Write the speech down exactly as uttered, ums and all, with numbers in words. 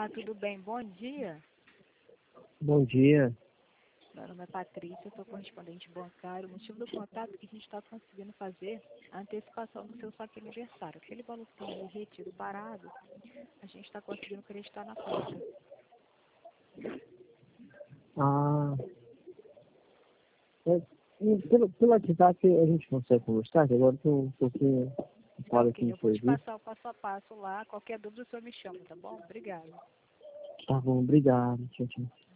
Olá, tudo bem? Bom dia. Bom dia. Meu nome é Patrícia, eu sou correspondente bancário. O motivo do contato é que a gente está conseguindo fazer a antecipação do seu saque aniversário. Aquele valor que tem ali retido parado, a gente está conseguindo acreditar na conta. Ah, é, e pelo, pelo WhatsApp a gente consegue conversar, que agora estou um pouquinho Tá ocupado aqui ok, no eu vou te serviço. passar o passo a passo lá. Qualquer dúvida, o senhor me chama, tá bom? Obrigada. Tá bom, obrigado. Tchau, tchau.